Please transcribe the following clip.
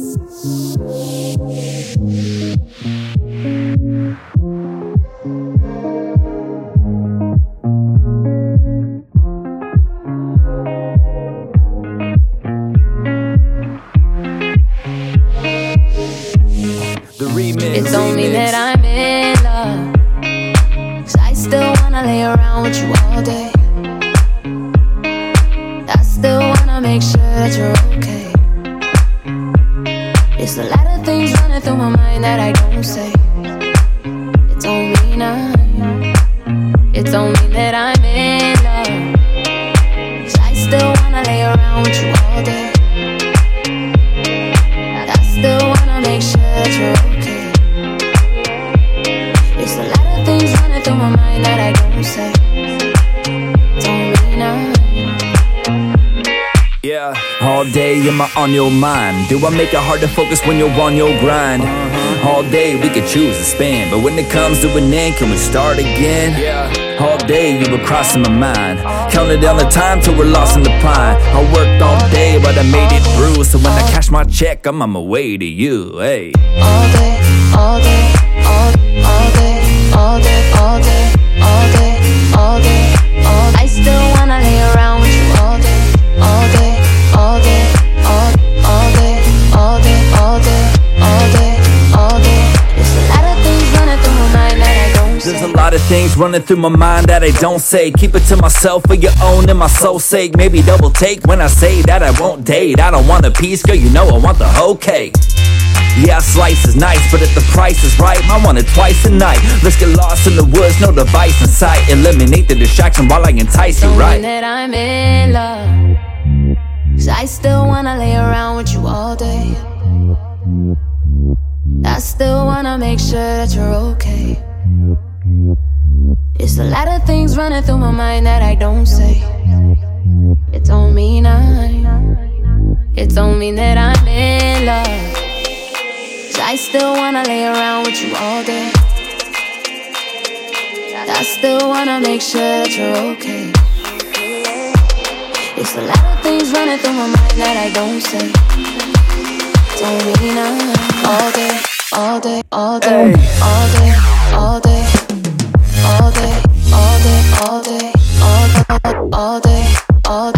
It don't mean that I'm in love, 'cause I still wanna lay around with you all day. I still wanna make sure that you're okay. There's a lot of things running through my mind that I don't say. It don't mean it don't mean that I'm in love, 'cause I still wanna lay around with you all day. I still wanna make sure that you're okay. There's a lot of things running through my mind that I don't say. Don't mean yeah, all day am I on your mind? Do I make it hard to focus when you're on your grind? All day we could choose to spend, but when it comes to an end, can we start again? All day you were crossing my mind, counting down the time till we're lost in the pine. I worked all day, but I made it through, so when I cash my check, I'm on my way to you, hey. All day, all day, all day, all day, all day, all day, all day, all day. I still wanna lay around with you all day, all day, all day, all day, all day, all day, all day, all day. There's a lot of things running through my mind that I don't say. There's a lot of things running through my mind that I don't say. Keep it to myself for your own and my soul's sake. Maybe double take when I say that I won't date. I don't want a piece, girl, you know I want the whole cake. Yeah, a slice is nice, but if the price is right, I want it twice a night. Let's get lost in the woods, no device in sight. Eliminate the distraction while I entice you, right? Don't mean that I'm in love, 'cause I still wanna lay around with you all day. I still wanna make sure that you're okay. There's a lot of things running through my mind that I don't say. It don't mean it don't mean that I'm in love, 'cause I still wanna lay around with you all day. I still wanna make sure that you're okay. It's a lot of things running through my mind that I don't say. Don't mean all day, all day, all day, all day, all day, all day, all day, all day, all day, all day, all day.